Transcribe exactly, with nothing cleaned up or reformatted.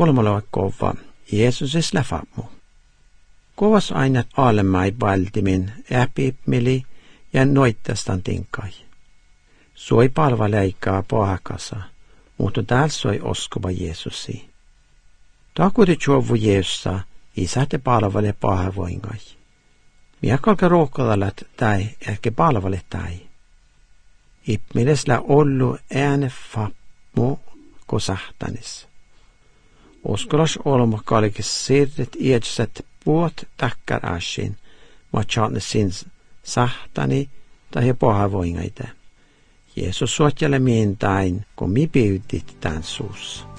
kolmalla kova Jeesuses läfammu. Kovas aina alemai valtimin äpipmeli ja noittastan tinkai. Soi palvaleikaa pahakasa, mutta täällä soi oskova Jeesusi. Takuti juovu Jeesusa, isäte palvale pahavoingai. Miakalka rohkalalat tai ehkä palvale tai. Ipmilesla ollu ääne fapmu ko sahtanis. Oskolas olma kalkis sirrit iätsät puot takkar asin, ma tjaatne sin sahtani tai pahavoingaita. Jeesus suotjale miin tain, kun mi pyytit tämän suussa.